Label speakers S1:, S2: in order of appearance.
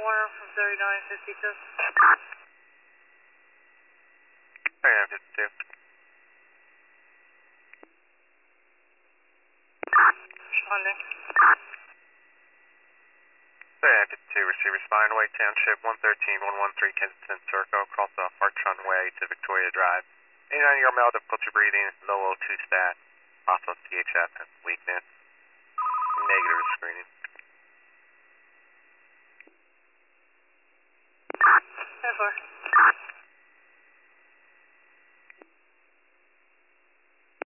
S1: Warner from 3952.
S2: 3952.
S1: Responding.
S2: 3952, receive respond to White Township 113-113 Kensington Circle, across the Hartron Way to Victoria Drive. 89-year-old male, difficulty breathing, low O2 stat, possible CHF and weakness. Negative screening.